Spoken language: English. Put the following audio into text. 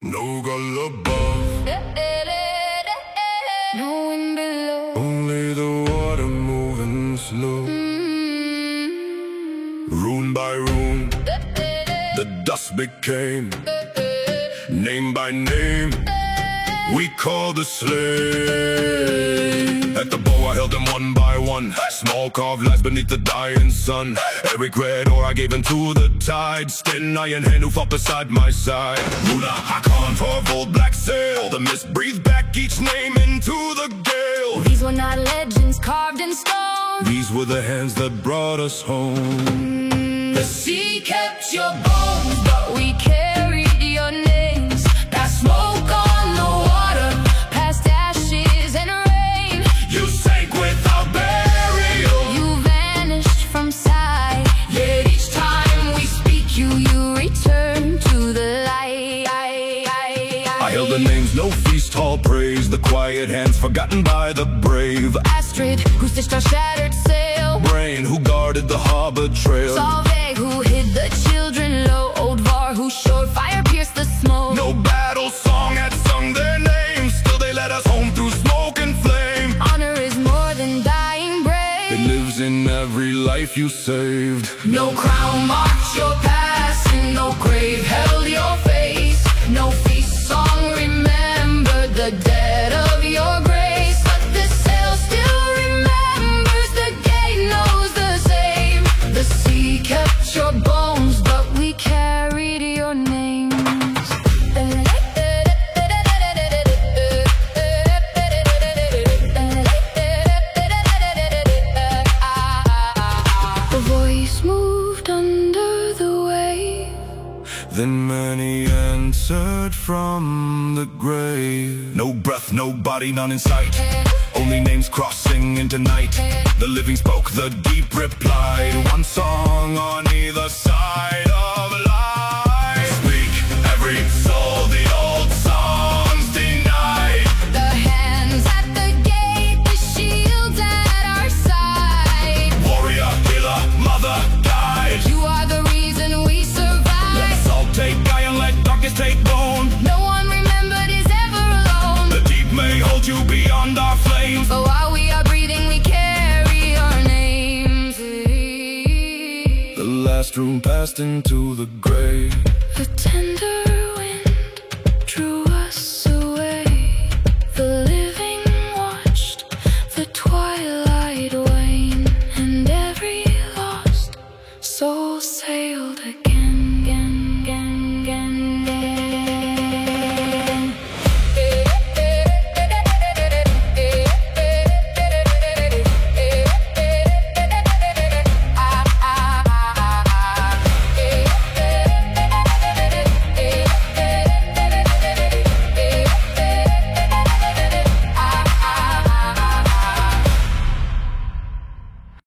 No girl above, no wind below, only the water moving slow. Room by room, the dust became name by name. We called the slave. At the bow I held them one by one. Small carved lies beneath the dying sun. Every red ore I gave into the tide. Still iron hand who fought beside my side. Runa Hakon for old black sail. The mist breathed back each name into the gale. These were not legends carved in stone. These were the hands that brought us home. The sea kept your bones, but we carried your names. Past smoke on the water, past ashes and rain. You sank without burial. You vanished from sight. Yet each time we speak you, you return to the light. I held the names, no feast, all praise. The quiet hands forgotten by the brave. Astrid, who stitched our shattered sail. Brain, who guarded the harbor trail. Solveig, who hid the children low. Old Var, whose shore fire pierced the smoke. No battle song had sung their names. Still they led us home through smoke and flame. Honor is more than dying brave. It lives in every life you saved. No crown marked your past, and no grave held your face. No feast song remembered the dead of your grace. But the sail still remembers, the gate knows the same. The sea kept your bones, but we carried your names. The voice moved under the wave. Then many answered from the grave. No breath, no body, none in sight. Only names crossing into night. The living spoke, the deep replied. One song on either side of life. Speak, every soul, the old songs denied. The hands at the gate, the shields at our side. Warrior, healer, mother, guide. You are the reason we survive. Let salt take iron, let darkness take bone. No one remembered is ever alone. The deep may hold you beyond our flames. But while we are breathing, we carry our names. The last room passed into the grave. The tender